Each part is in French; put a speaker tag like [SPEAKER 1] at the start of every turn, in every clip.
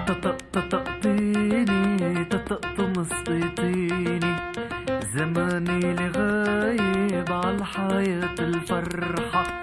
[SPEAKER 1] تطقطقتيني تطقطمسطيتيني زماني لغايب عالحياة الفرحة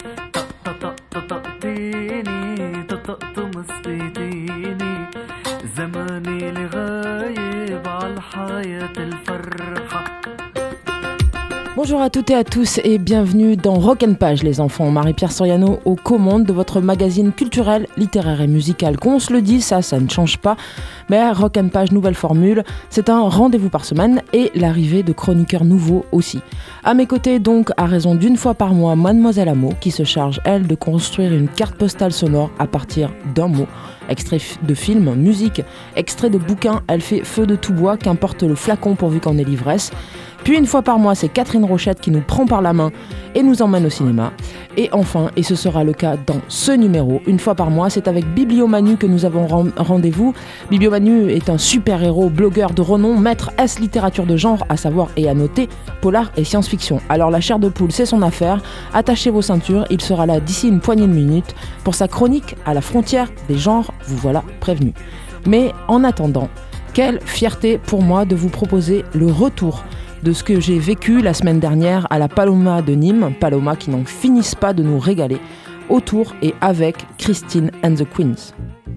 [SPEAKER 1] تطقطقتيني تطقطمسطيتيني زماني لغايب عالحياة الفرحة.
[SPEAKER 2] Bonjour à toutes et à tous et bienvenue dans Rock & Page les enfants. Marie-Pierre Soriano aux commandes de votre magazine culturel, littéraire et musical. Qu'on se le dise, ça ne change pas. Mais Rock & Page, nouvelle formule, c'est un rendez-vous par semaine et l'arrivée de chroniqueurs nouveaux aussi. À mes côtés donc, à raison d'une fois par mois, Mademoiselle Amo qui se charge, elle, de construire une carte postale sonore à partir d'un mot. Extrait de film, musique, extrait de bouquin, elle fait feu de tout bois, qu'importe le flacon pourvu qu'en ait l'ivresse. Puis une fois par mois, c'est Catherine Rochette qui nous prend par la main et nous emmène au cinéma. Et enfin, et ce sera le cas dans ce numéro, une fois par mois, c'est avec Bibliomanu que nous avons rendez-vous. Bibliomanu est un super-héros, blogueur de renom, maître S littérature de genre, à savoir et à noter, polar et science-fiction. Alors la chair de poule, c'est son affaire. Attachez vos ceintures, il sera là d'ici une poignée de minutes pour sa chronique à la frontière des genres, vous voilà prévenu. Mais en attendant, quelle fierté pour moi de vous proposer le retour de ce que j'ai vécu la semaine dernière à la Paloma de Nîmes, Paloma qui n'en finissent pas de nous régaler, autour et avec Christine and the Queens.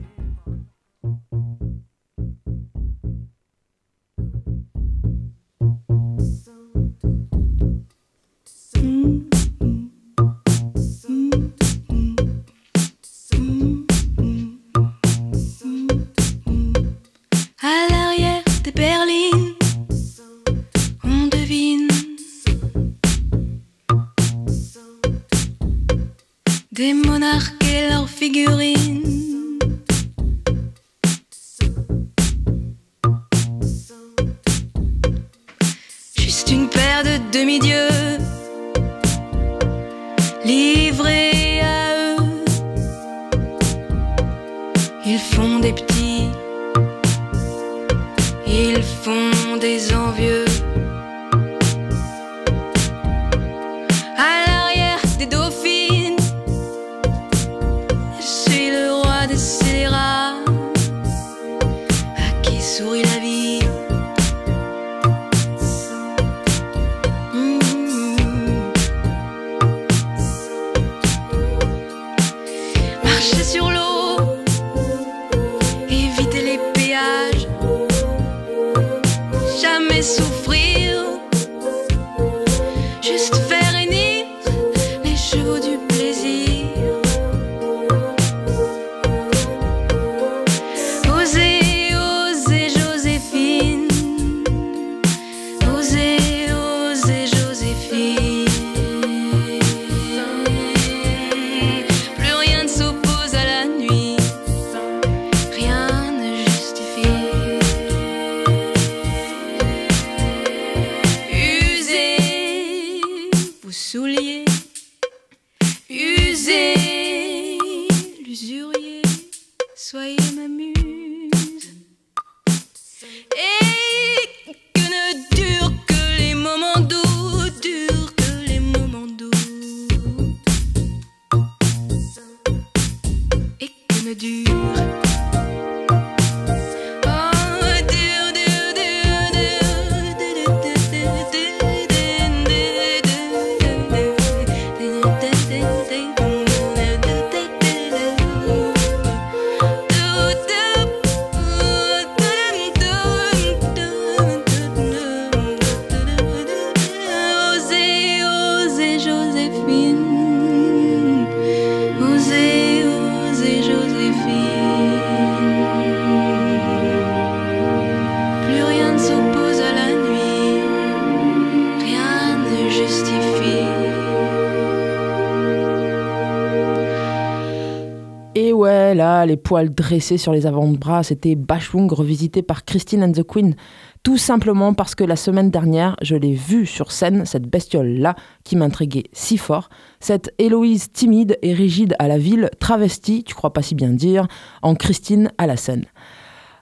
[SPEAKER 3] À l'arrière des berlines, on devine des monarques et leurs figurines. Juste une paire de demi-dieux livrés à eux. Ils font des petits, ils font des envieux. À l'arrière des dauphines, je suis le roi des scélérats, à qui sourit la vie. Marcher sur l'eau, éviter les péages, jamais souffrir, juste faire hennir les chevaux du plaisir. Osez, osez Joséphine, osez, osez Joséphine. Plus rien ne s'oppose à la nuit, rien ne justifie. Usez vos souliers, usez l'usurier, soyez ma muse. Et que ne durent que les moments doux, durent que les moments doux. Et que ne durent
[SPEAKER 2] Là, les poils dressés sur les avant-bras, c'était Bachung revisité par Christine and the Queen. Tout simplement parce que la semaine dernière, je l'ai vue sur scène, cette bestiole-là, qui m'intriguait si fort. Cette Héloïse timide et rigide à la ville, travestie, tu crois pas si bien dire, en Christine à la scène.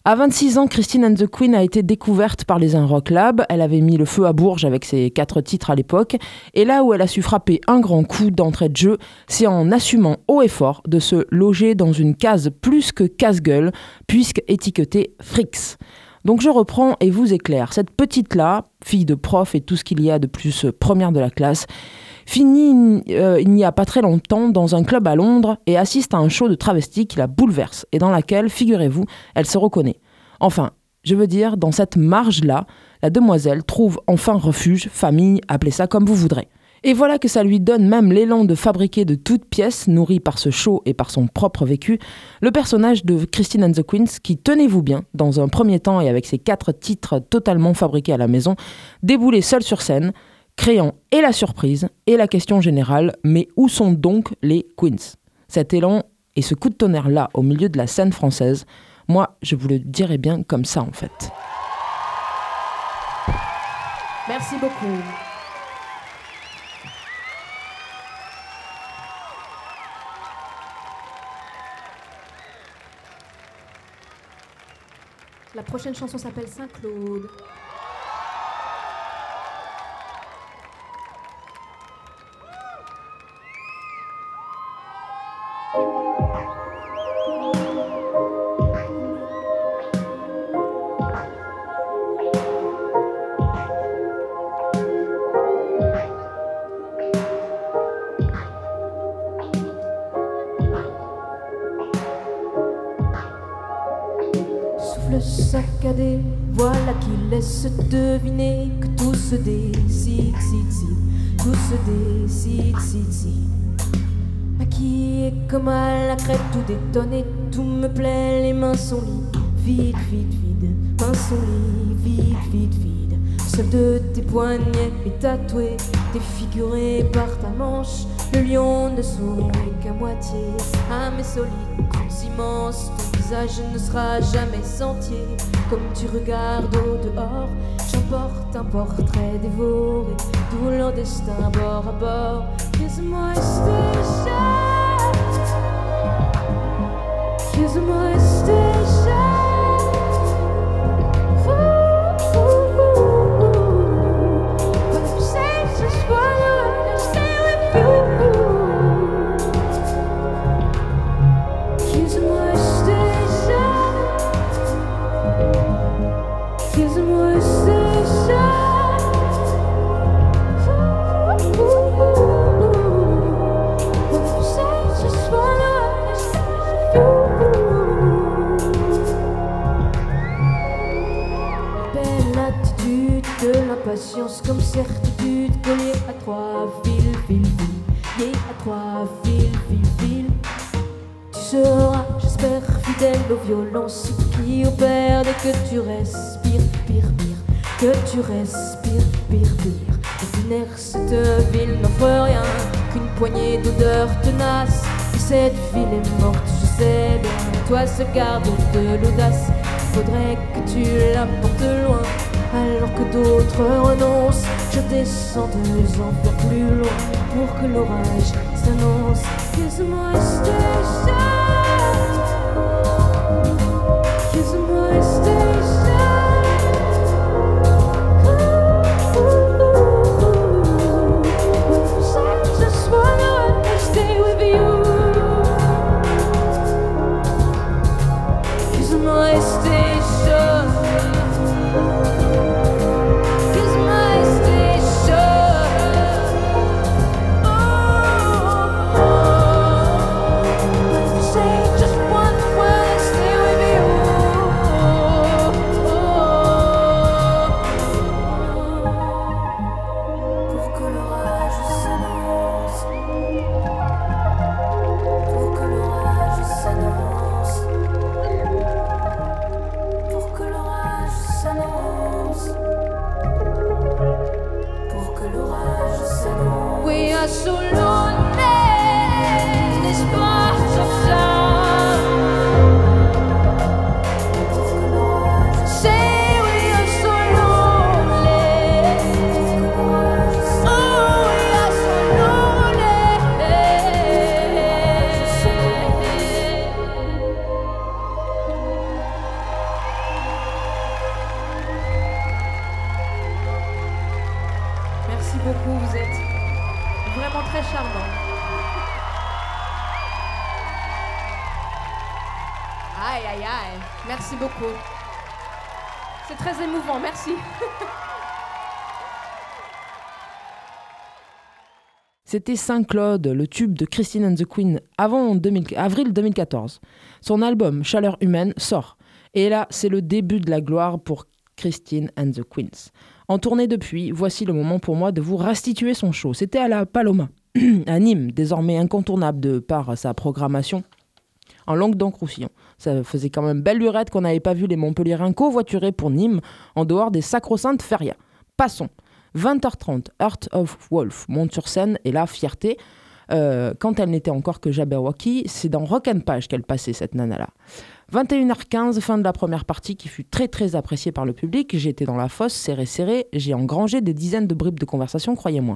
[SPEAKER 2] À 26 ans, Christine and the Queen a été découverte par les Un Rock Lab. Elle avait mis le feu à Bourges avec ses 4 titres à l'époque. Et là où elle a su frapper un grand coup d'entrée de jeu, c'est en assumant haut et fort de se loger dans une case plus que casse-gueule, puisque étiquetée Frix. Donc je reprends et vous éclaire. Cette petite-là, fille de prof et tout ce qu'il y a de plus première de la classe, finit il n'y a pas très longtemps dans un club à Londres et assiste à un show de travesti qui la bouleverse et dans laquelle, figurez-vous, elle se reconnaît. Enfin, je veux dire, dans cette marge-là, la demoiselle trouve enfin refuge, famille, appelez ça comme vous voudrez. Et voilà que ça lui donne même l'élan de fabriquer de toutes pièces, nourri par ce show et par son propre vécu, le personnage de Christine and the Queens qui, tenez-vous bien, dans un premier temps et avec ses 4 titres totalement fabriqués à la maison, déboulait seule sur scène, créant et la surprise et la question générale, mais où sont donc les Queens ? Cet élan et ce coup de tonnerre-là au milieu de la scène française, moi je vous le dirais bien comme ça en fait.
[SPEAKER 4] Merci beaucoup. La prochaine chanson s'appelle Saint-Claude. Saccadé, voilà qui laisse deviner que tout se décide, tout se décide. Maquillée comme à la crête, tout détonné, tout me plaît, les mains sont vides, mains sont vides. Seul de tes poignets est tatoué, défiguré par ta manche. Le lion ne sourit qu'à moitié à mes solides immenses. Ton visage ne sera jamais entier. Comme tu regardes au dehors, j'emporte un portrait dévoré, d'où leur destin bord à bord. Kiss my station, kiss my station. Patience comme certitude collée à 3 fils, liée à 3 fils. Tu seras, j'espère, fidèle aux violences qui opèrent dès que tu respires, pire, que tu respires, pire. Ordinaire, cette ville n'offre rien qu'une poignée d'odeurs tenaces. Et cette ville est morte, je sais bien. Toi, se garde de l'audace, faudrait que tu la portes loin. Alors que d'autres renoncent, je descends 2 enfers plus loin pour que l'orage s'annonce. Kiss my station, kiss my station. I just wanna stay with you. Kiss my station. beaucoup, vous êtes vraiment très charmant. Aïe, aïe, aïe, merci beaucoup. C'est très émouvant, merci.
[SPEAKER 2] C'était Saint-Claude, le tube de Christine and the Queen, avril 2014. Son album Chaleur humaine sort. Et là, c'est le début de la gloire pour Christine and the Queens. En tournée depuis, voici le moment pour moi de vous restituer son show. C'était à la Paloma, à Nîmes, désormais incontournable de par sa programmation en Languedoc-Roussillon. Ça faisait quand même belle lurette qu'on n'avait pas vu les Montpelliérains covoiturer pour Nîmes en dehors des sacro-saintes férias. Passons. 20h30, Heart of Wolf monte sur scène et la fierté. Quand elle n'était encore que Jabberwocky, c'est dans Rock and Page qu'elle passait cette nana-là. 21h15, fin de la première partie qui fut très très appréciée par le public. J'étais dans la fosse, serré, j'ai engrangé des dizaines de bribes de conversation, croyez-moi.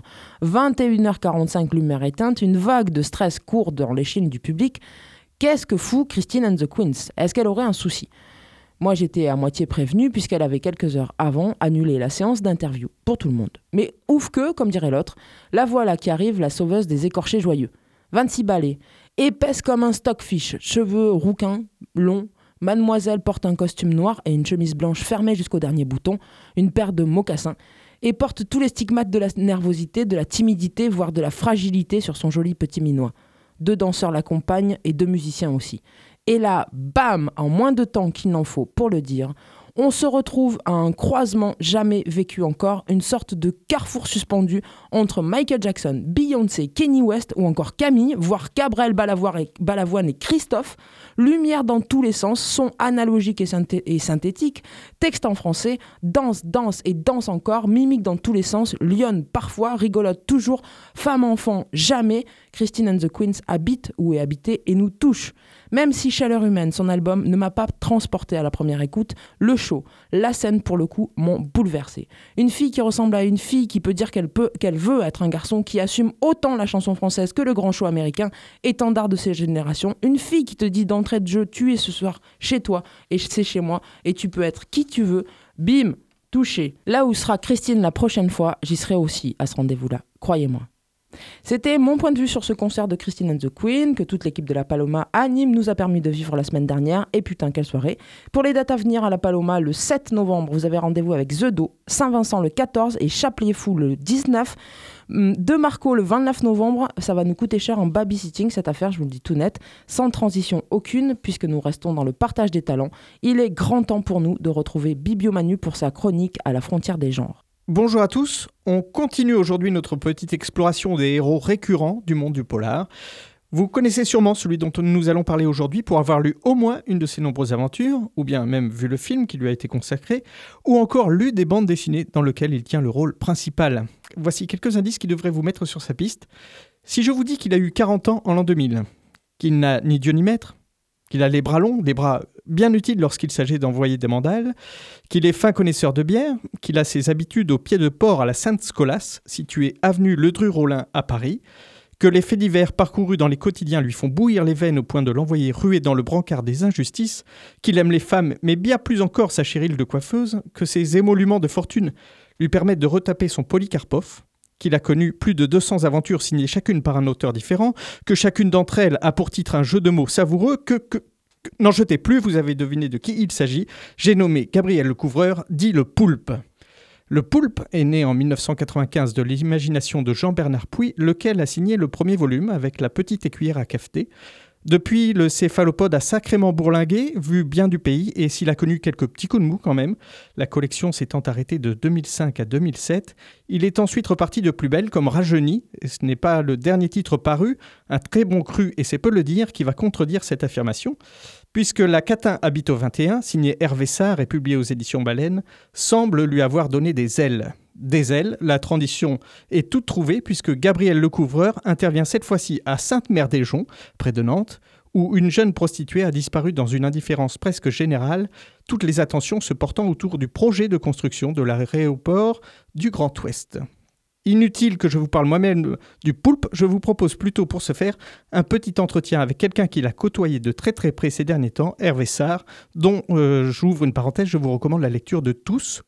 [SPEAKER 2] 21h45, lumière éteinte, une vague de stress court dans l'échine du public. Qu'est-ce que fout Christine and the Queens ? Est-ce qu'elle aurait un souci ? Moi, j'étais à moitié prévenue puisqu'elle avait quelques heures avant annulé la séance d'interview pour tout le monde. Mais ouf que, comme dirait l'autre, la voilà qui arrive, la sauveuse des écorchés joyeux. 26 balais, épaisse comme un stockfish, cheveux rouquins, longs. Mademoiselle porte un costume noir et une chemise blanche fermée jusqu'au dernier bouton, une paire de mocassins, et porte tous les stigmates de la nervosité, de la timidité, voire de la fragilité sur son joli petit minois. 2 danseurs l'accompagnent et 2 musiciens aussi. Et là, bam, en moins de temps qu'il n'en faut pour le dire, on se retrouve à un croisement jamais vécu encore, une sorte de carrefour suspendu entre Michael Jackson, Beyoncé, Kanye West ou encore Camille, voire Gabriel Balavoine et Christophe. Lumière dans tous les sens, son analogique et synthétique, texte en français, danse et danse encore, mimique dans tous les sens, lionne parfois, rigolote toujours, femme-enfant jamais. Christine and the Queens habite ou est habitée et nous touche. Même si Chaleur humaine, son album, ne m'a pas transporté à la première écoute, le show, la scène pour le coup, m'ont bouleversé. Une fille qui ressemble à une fille, qui peut dire qu'elle veut être un garçon, qui assume autant la chanson française que le grand show américain, étendard de ses générations. Une fille qui te dit d'entrée de jeu, tu es ce soir chez toi et c'est chez moi et tu peux être qui tu veux. Bim, touché. Là où sera Christine la prochaine fois, j'y serai aussi à ce rendez-vous-là, croyez-moi. C'était mon point de vue sur ce concert de Christine and the Queen que toute l'équipe de la Paloma à Nîmes nous a permis de vivre la semaine dernière. Et putain, quelle soirée. Pour les dates à venir à la Paloma, le 7 novembre, vous avez rendez-vous avec The Do, Saint-Vincent le 14 et Chaplier-Fou le 19. De Marco le 29 novembre, ça va nous coûter cher en babysitting cette affaire, je vous le dis tout net, sans transition aucune puisque nous restons dans le partage des talents. Il est grand temps pour nous de retrouver Bibio Manu pour sa chronique à la frontière des genres.
[SPEAKER 5] Bonjour à tous, on continue aujourd'hui notre petite exploration des héros récurrents du monde du polar. Vous connaissez sûrement celui dont nous allons parler aujourd'hui pour avoir lu au moins une de ses nombreuses aventures, ou bien même vu le film qui lui a été consacré, ou encore lu des bandes dessinées dans lesquelles il tient le rôle principal. Voici quelques indices qui devraient vous mettre sur sa piste. Si je vous dis qu'il a eu 40 ans en l'an 2000, qu'il n'a ni Dieu ni maître, qu'il a les bras longs, des bras bien utiles lorsqu'il s'agit d'envoyer des mandales, qu'il est fin connaisseur de bière, qu'il a ses habitudes au pied de port à la Sainte-Scolasse, située avenue Ledru-Rollin à Paris, que les faits divers parcourus dans les quotidiens lui font bouillir les veines au point de l'envoyer ruer dans le brancard des injustices, qu'il aime les femmes, mais bien plus encore sa chérile de coiffeuse, que ses émoluments de fortune lui permettent de retaper son Polikarpov, qu'il a connu plus de 200 aventures signées chacune par un auteur différent, que chacune d'entre elles a pour titre un jeu de mots savoureux, n'en jetez plus, vous avez deviné de qui il s'agit. J'ai nommé Gabriel Lecouvreur, dit le Poulpe. Le Poulpe est né en 1995 de l'imagination de Jean-Bernard Puy, lequel a signé le premier volume avec la petite écuyère à cafeter. Depuis, le céphalopode a sacrément bourlingué, vu bien du pays, et s'il a connu quelques petits coups de mou quand même, la collection s'étant arrêtée de 2005 à 2007, il est ensuite reparti de plus belle comme Rajeuni, et ce n'est pas le dernier titre paru, un très bon cru, et c'est peu le dire, qui va contredire cette affirmation, puisque La Catin habite au 21, signé Hervé Sarr et publié aux éditions Baleine, semble lui avoir donné des ailes. Des ailes, la transition est toute trouvée puisque Gabriel Lecouvreur intervient cette fois-ci à Sainte-Mère-des-Joncs, près de Nantes, où une jeune prostituée a disparu dans une indifférence presque générale, toutes les attentions se portant autour du projet de construction de l'aéroport du Grand Ouest. Inutile que je vous parle moi-même du Poulpe, je vous propose plutôt pour ce faire un petit entretien avec quelqu'un qui l'a côtoyé de très très près ces derniers temps, Hervé Sarr, dont, j'ouvre une parenthèse, je vous recommande la lecture de Tous, oui,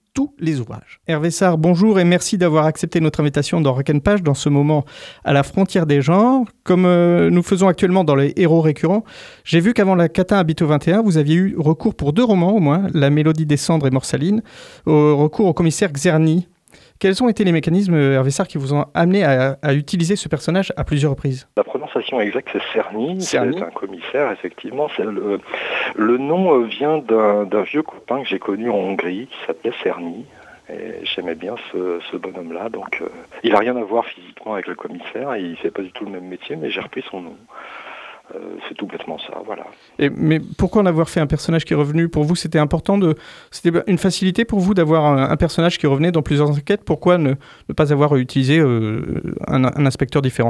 [SPEAKER 5] tous les ouvrages. Hervé Sarre, bonjour et merci d'avoir accepté notre invitation dans Rock and Page dans ce moment à la frontière des genres. Comme nous faisons actuellement dans les héros récurrents, j'ai vu qu'avant La Catin habite au 21, vous aviez eu recours pour 2 romans au moins, La Mélodie des cendres et Morsaline, recours au commissaire Czerny. Quels ont été les mécanismes, Hervé Sarre, qui vous ont amené à utiliser ce personnage à plusieurs reprises ?
[SPEAKER 6] La prononciation exacte, c'est Czerny.
[SPEAKER 5] Czerny.
[SPEAKER 6] C'est un commissaire, effectivement. Le nom vient d'un vieux copain que j'ai connu en Hongrie, qui s'appelait Czerny. Et j'aimais bien ce bonhomme-là. Donc, il n'a rien à voir physiquement avec le commissaire. Il ne fait pas du tout le même métier, mais j'ai repris son nom. C'est tout bêtement ça, voilà.
[SPEAKER 5] Mais pourquoi en avoir fait un personnage qui est revenu ? Pour vous, c'était important c'était une facilité pour vous d'avoir un personnage qui revenait dans plusieurs enquêtes ? Pourquoi ne pas avoir utilisé un inspecteur différent ?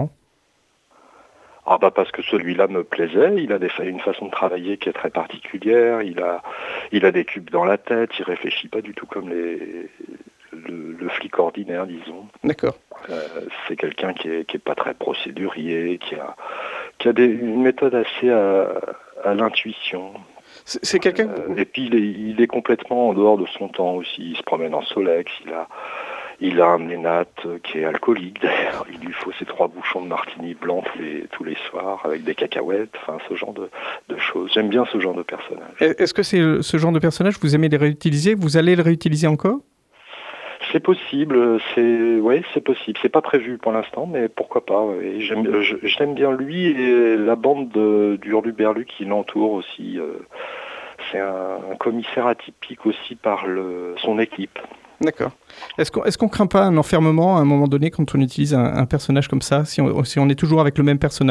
[SPEAKER 6] Parce que celui-là me plaisait, il a une façon de travailler qui est très particulière, il a des cubes dans la tête, il réfléchit pas du tout comme le flic ordinaire, disons.
[SPEAKER 5] D'accord.
[SPEAKER 6] C'est quelqu'un qui est pas très procédurier, qui a une méthode assez à l'intuition.
[SPEAKER 5] C'est quelqu'un...
[SPEAKER 6] Et puis il est complètement en dehors de son temps aussi, il se promène en Solex, il a un Ménat qui est alcoolique d'ailleurs, il lui faut ses 3 bouchons de martini blanc tous les soirs avec des cacahuètes, enfin ce genre de choses. J'aime bien ce genre de personnage.
[SPEAKER 5] Est-ce que c'est ce genre de personnage, vous aimez les réutiliser ? Vous allez le réutiliser encore ?
[SPEAKER 6] C'est possible, c'est possible. C'est pas prévu pour l'instant, mais pourquoi pas. Et j'aime bien lui et la bande du Hurluberlu qui l'entoure aussi. C'est un commissaire atypique aussi par son équipe.
[SPEAKER 5] D'accord. Est-ce qu'on craint pas un enfermement à un moment donné quand on utilise un personnage comme ça, si on est toujours avec le même personnage ?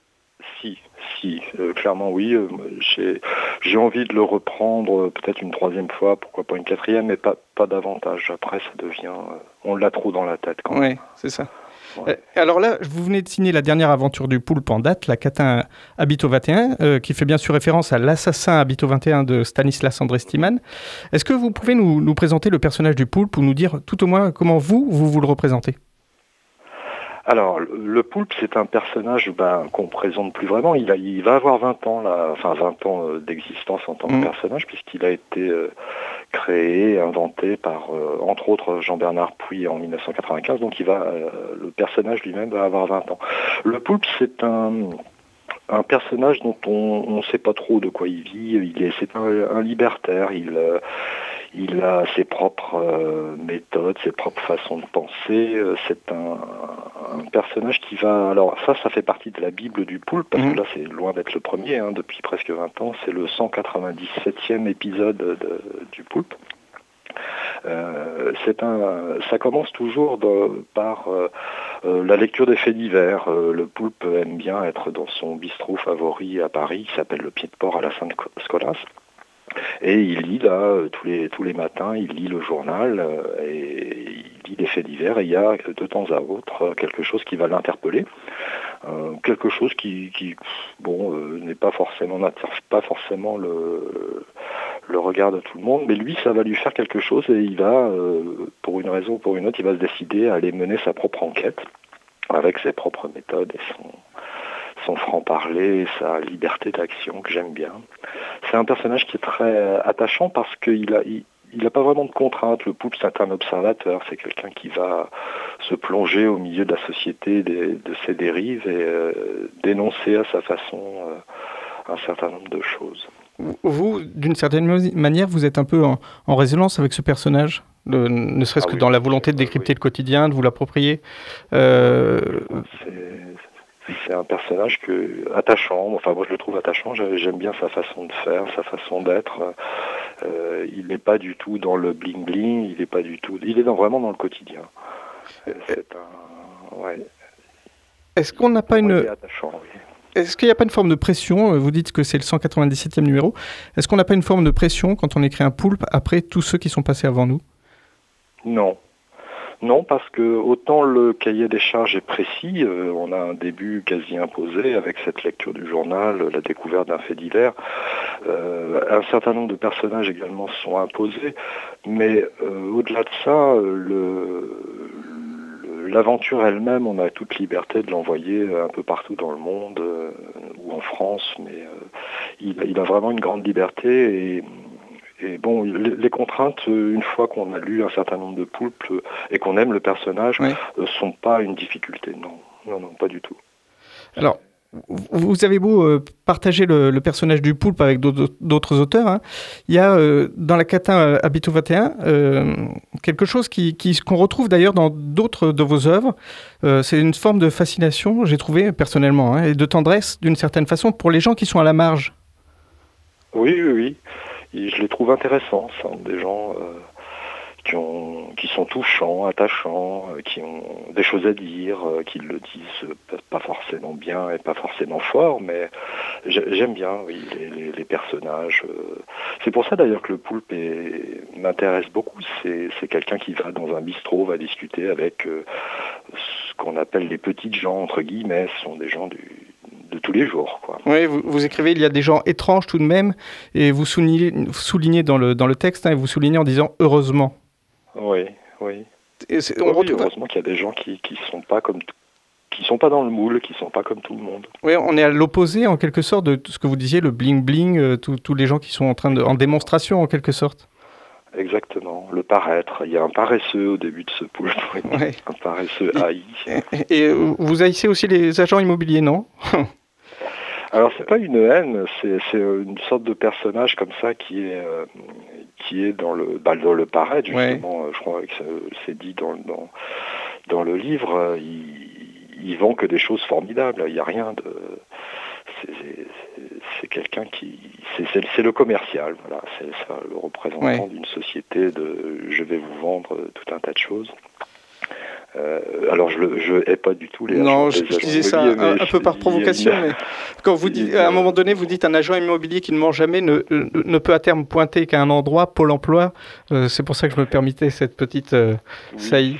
[SPEAKER 6] Si, clairement oui. J'ai envie de le reprendre peut-être une 3e fois, pourquoi pas une 4e, mais pas davantage. Après, ça devient... on l'a trop dans la tête quand même.
[SPEAKER 5] Oui, c'est ça.
[SPEAKER 6] Ouais.
[SPEAKER 5] Alors là, vous venez de signer la dernière aventure du Poulpe en date, La Catin habite au 21, qui fait bien sûr référence à L'Assassin habite au 21 de Stanislas André Stiman. Est-ce que vous pouvez nous présenter le personnage du Poulpe ou nous dire tout au moins comment vous le représentez ?
[SPEAKER 6] Alors, le Poulpe, c'est un personnage qu'on ne présente plus vraiment. Il va avoir 20 ans, là, enfin 20 ans d'existence en tant que personnage, puisqu'il a été créé, inventé par, entre autres, Jean-Bernard Puy en 1995. Donc, le personnage lui-même va avoir 20 ans. Le Poulpe, c'est un personnage dont on ne sait pas trop de quoi il vit. C'est un libertaire. Il a ses propres méthodes, ses propres façons de penser. C'est un personnage qui va... Alors ça fait partie de la Bible du Poulpe, parce que là c'est loin d'être le premier, depuis presque 20 ans. C'est le 197e épisode du Poulpe. Ça commence toujours par la lecture des faits divers. Le Poulpe aime bien être dans son bistrot favori à Paris, qui s'appelle le Pied de Port à la Sainte-Scolasse. Et il lit là, tous les matins, il lit le journal et il lit des faits divers et il y a de temps à autre quelque chose qui va l'interpeller. Quelque chose qui n'est pas forcément, n'attire pas forcément le regard de tout le monde, mais lui, ça va lui faire quelque chose et il va, pour une raison ou pour une autre, il va se décider à aller mener sa propre enquête avec ses propres méthodes et son franc-parler, sa liberté d'action que j'aime bien. C'est un personnage qui est très attachant parce qu'il n'a pas vraiment de contraintes. Le Poulpe, c'est un observateur, c'est quelqu'un qui va se plonger au milieu de la société, de ses dérives et dénoncer à sa façon un certain nombre de choses.
[SPEAKER 5] Vous, d'une certaine manière, vous êtes un peu en résonance avec ce personnage, ne serait-ce que dans la volonté de décrypter le quotidien, de vous l'approprier.
[SPEAKER 6] C'est un personnage attachant, enfin moi je le trouve attachant, j'aime bien sa façon de faire, sa façon d'être. Il n'est pas du tout dans le bling-bling, il est vraiment dans le quotidien.
[SPEAKER 5] Est-ce qu'on n'a pas
[SPEAKER 6] attachant, oui.
[SPEAKER 5] Est-ce qu'il n'y a pas une forme de pression ? Vous dites que c'est le 197e numéro. Est-ce qu'on n'a pas une forme de pression quand on écrit un Poulpe après tous ceux qui sont passés avant nous ?
[SPEAKER 6] Non, parce que autant le cahier des charges est précis, on a un début quasi imposé avec cette lecture du journal, la découverte d'un fait divers. Un certain nombre de personnages également sont imposés, mais au-delà de ça, l'aventure elle-même, on a toute liberté de l'envoyer un peu partout dans le monde ou en France, mais il a vraiment une grande liberté Et bon, les contraintes, une fois qu'on a lu un certain nombre de poulpes et qu'on aime le personnage,
[SPEAKER 5] Oui.
[SPEAKER 6] Sont pas une difficulté. Non, non, non, pas du tout.
[SPEAKER 5] Alors, vous avez beau partager le personnage du poulpe avec d'autres auteurs, hein, il y a dans la Cata Habito 21 quelque chose qu'on retrouve d'ailleurs dans d'autres de vos œuvres. C'est une forme de fascination, j'ai trouvé personnellement, hein, et de tendresse d'une certaine façon pour les gens qui sont à la marge.
[SPEAKER 6] Oui, oui, oui. Et je les trouve intéressants, ça, des gens qui sont touchants, attachants, qui ont des choses à dire, qui le disent pas forcément bien et pas forcément fort, mais j'aime bien, oui, les personnages. C'est pour ça d'ailleurs que le poulpe m'intéresse beaucoup. C'est quelqu'un qui va dans un bistrot, va discuter avec ce qu'on appelle les petites gens, entre guillemets. Ce sont des gens de tous les jours, quoi.
[SPEAKER 5] Oui, vous écrivez, il y a des gens étranges tout de même, et vous soulignez dans le texte, hein, et vous soulignez en disant « heureusement ».
[SPEAKER 6] Oui, oui.
[SPEAKER 5] On
[SPEAKER 6] Oui,
[SPEAKER 5] retrouve...
[SPEAKER 6] heureusement qu'il y a des gens qui sont pas comme qui sont pas dans le moule, qui sont pas comme tout le monde.
[SPEAKER 5] Oui, on est à l'opposé en quelque sorte de ce que vous disiez, le bling bling, tous les gens qui sont en démonstration en quelque sorte.
[SPEAKER 6] Exactement, le paraître. Il y a un paresseux au début de ce poulpe,
[SPEAKER 5] Ouais.
[SPEAKER 6] Un paresseux haï.
[SPEAKER 5] Et vous haïssez aussi les agents immobiliers, non?
[SPEAKER 6] Alors c'est pas une haine, c'est une sorte de personnage comme ça qui est dans le paraître justement. Ouais. Je crois que c'est dit dans le livre. Ils vendent que des choses formidables. Il n'y a rien de. C'est quelqu'un qui. C'est le commercial, voilà. C'est ça, le représentant d'une société de. Je vais vous vendre tout un tas de choses. Alors je hais pas du tout les agents.
[SPEAKER 5] Non, je disais ça un peu par provocation, mais quand vous dites, à un moment donné, vous dites un agent immobilier qui ne ment jamais ne peut à terme pointer qu'à un endroit, Pôle emploi. C'est pour ça que je me permettais cette petite saillie.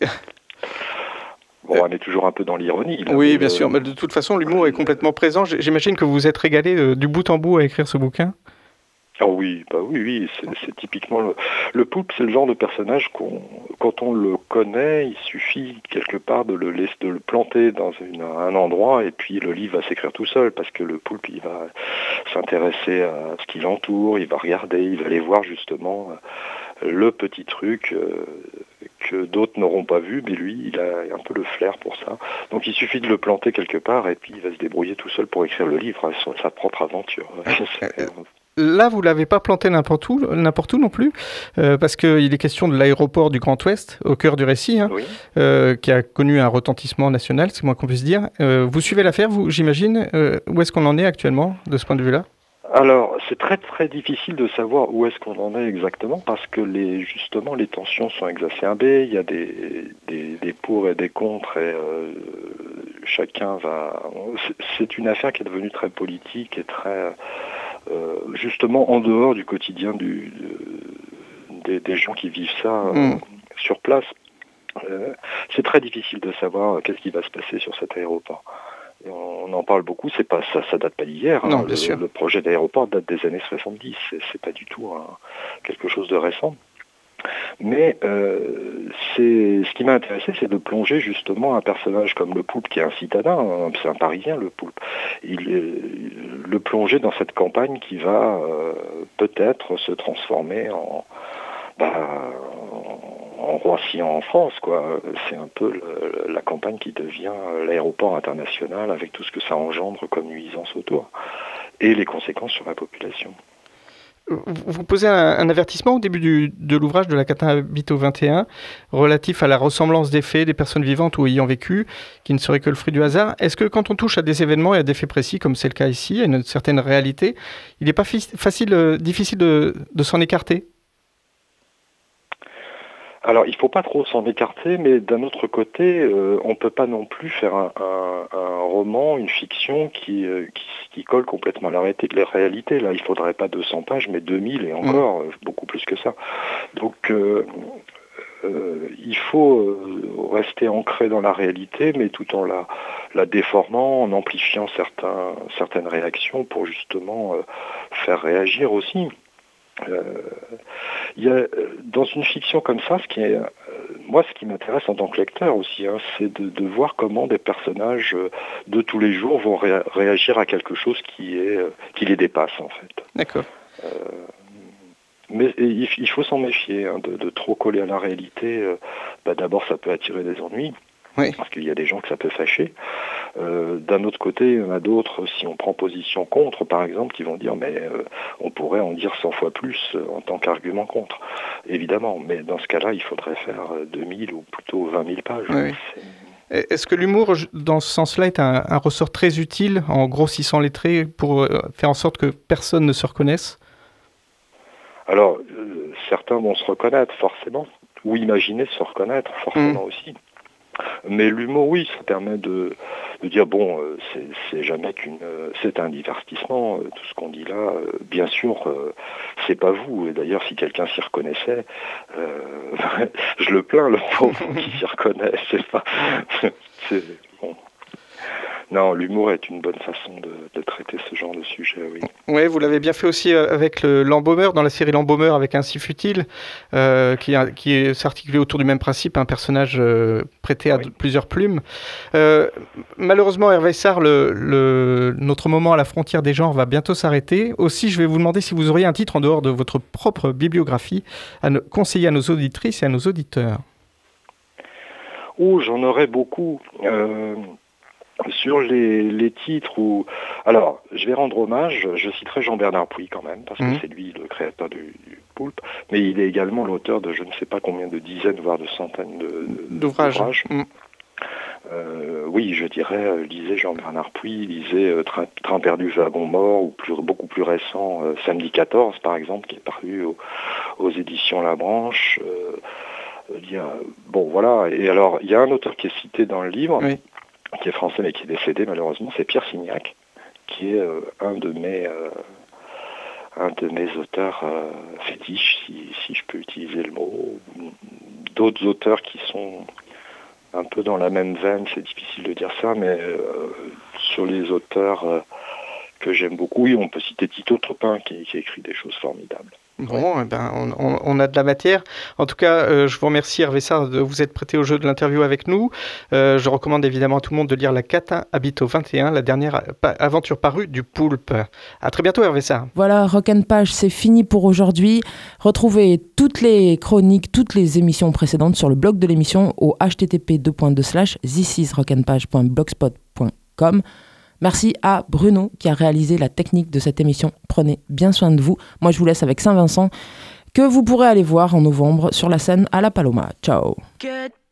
[SPEAKER 6] Bon, on est toujours un peu dans l'ironie. Là,
[SPEAKER 5] oui, bien sûr, mais de toute façon, l'humour est complètement présent. J'imagine que vous vous êtes régalé du bout en bout à écrire ce bouquin.
[SPEAKER 6] Oh oui, bah oui, c'est typiquement le poulpe, c'est le genre de personnage quand on le connaît, il suffit quelque part de le planter dans un endroit et puis le livre va s'écrire tout seul parce que le poulpe il va s'intéresser à ce qui l'entoure, il va regarder, il va aller voir justement le petit truc que d'autres n'auront pas vu, mais lui, il a un peu le flair pour ça. Donc il suffit de le planter quelque part et puis il va se débrouiller tout seul pour écrire le livre, sa propre aventure.
[SPEAKER 5] Là, vous ne l'avez pas planté n'importe où non plus, parce qu'il est question de l'aéroport du Grand Ouest, au cœur du récit, hein, oui. Qui a connu un retentissement national, c'est moins qu'on puisse dire. Vous suivez l'affaire, vous, j'imagine. Où est-ce qu'on en est actuellement, de ce point de vue-là ?
[SPEAKER 6] Alors, c'est très très difficile de savoir où est-ce qu'on en est exactement, parce que justement, les tensions sont exacerbées, il y a des pour et des contre, et chacun va... C'est une affaire qui est devenue très politique et très... justement en dehors du quotidien des gens qui vivent ça sur place. C'est très difficile de savoir qu'est-ce qui va se passer sur cet aéroport. Et on en parle beaucoup, c'est pas ça date pas d'hier.
[SPEAKER 5] Non, bien sûr.
[SPEAKER 6] Le projet d'aéroport date des années 70, c'est pas du tout quelque chose de récent. Mais ce qui m'a intéressé, c'est de plonger justement un personnage comme le poulpe, qui est un citadin, c'est un Parisien le poulpe, le plonger dans cette campagne qui va peut-être se transformer en Roissy en France, quoi. C'est un peu la campagne qui devient l'aéroport international avec tout ce que ça engendre comme nuisance autour et les conséquences sur la population.
[SPEAKER 5] Vous posez un avertissement au début de l'ouvrage de la Cata Habito 21 relatif à la ressemblance des faits des personnes vivantes ou ayant vécu, qui ne serait que le fruit du hasard. Est-ce que quand on touche à des événements et à des faits précis, comme c'est le cas ici, à une certaine réalité, il n'est pas difficile de s'en écarter ?
[SPEAKER 6] Alors, il ne faut pas trop s'en écarter, mais d'un autre côté, on ne peut pas non plus faire un roman, une fiction qui colle complètement à la réalité. Là, il ne faudrait pas 200 pages, mais 2000 et encore, beaucoup plus que ça. Donc, il faut rester ancré dans la réalité, mais tout en la déformant, en amplifiant certaines réactions pour justement faire réagir aussi. Il y a, dans une fiction comme ça, ce qui m'intéresse en tant que lecteur aussi, c'est de voir comment des personnages de tous les jours vont réagir à quelque chose qui les dépasse en fait.
[SPEAKER 5] D'accord.
[SPEAKER 6] Mais il faut s'en méfier, hein, de trop coller à la réalité. D'abord, ça peut attirer des ennuis.
[SPEAKER 5] Oui.
[SPEAKER 6] Parce qu'il y a des gens que ça peut fâcher. D'un autre côté, il y en a d'autres, si on prend position contre, par exemple, qui vont dire mais on pourrait en dire 100 fois plus en tant qu'argument contre. Évidemment, mais dans ce cas-là, il faudrait faire 2000 ou plutôt 20 000 pages.
[SPEAKER 5] Oui. Est-ce que l'humour, dans ce sens-là, est un ressort très utile en grossissant les traits pour faire en sorte que personne ne se reconnaisse ?
[SPEAKER 6] Alors, certains vont se reconnaître, forcément, ou imaginer se reconnaître, forcément aussi. Mais l'humour, oui, ça permet de dire, bon, c'est jamais c'est un divertissement, tout ce qu'on dit là, bien sûr, c'est pas vous. Et d'ailleurs, si quelqu'un s'y reconnaissait, je le plains, le pauvre qui s'y reconnaît, bon. Non, l'humour est une bonne façon de traiter ce genre de sujet, oui.
[SPEAKER 5] Oui, vous l'avez bien fait aussi avec l'embaumeur, dans la série L'Embaumeur avec Ainsi fut-il, qui s'articulait autour du même principe, un personnage prêté à plusieurs plumes. Malheureusement, Hervé Sarre, notre moment à la frontière des genres va bientôt s'arrêter. Aussi, je vais vous demander si vous auriez un titre en dehors de votre propre bibliographie à conseiller à nos auditrices et à nos auditeurs.
[SPEAKER 6] Oh, j'en aurais beaucoup. Sur les titres où... Alors, je vais rendre hommage, je citerai Jean-Bernard Puy quand même, parce que c'est lui le créateur du Poulpe, mais il est également l'auteur de je ne sais pas combien de dizaines, voire de centaines d'ouvrages. Oui, je dirais, lisez Jean-Bernard Puy, lisez Train perdu, wagon mort, ou beaucoup plus récent, Samedi 14, par exemple, qui est paru aux éditions La Branche. Bon, voilà, et alors, il y a un auteur qui est cité dans le livre, qui est français mais qui est décédé malheureusement, c'est Pierre Signac, qui est un de mes auteurs fétiches, si je peux utiliser le mot. D'autres auteurs qui sont un peu dans la même veine, c'est difficile de dire ça, mais sur les auteurs que j'aime beaucoup, oui, on peut citer Tito Topin qui écrit des choses formidables.
[SPEAKER 5] Bon, on a de la matière. En tout cas, je vous remercie Hervé Sarre de vous être prêté au jeu de l'interview avec nous. Je recommande évidemment à tout le monde de lire La Catin habite au 21, la dernière aventure parue du Poulpe. À très bientôt Hervé Sarre.
[SPEAKER 2] Voilà, Rock & Page, c'est fini pour aujourd'hui. Retrouvez toutes les chroniques, toutes les émissions précédentes sur le blog de l'émission au http://thisisrockandpage.blogspot.com. Merci à Bruno qui a réalisé la technique de cette émission. Prenez bien soin de vous. Moi, je vous laisse avec Saint-Vincent, que vous pourrez aller voir en novembre sur la scène à La Paloma. Ciao.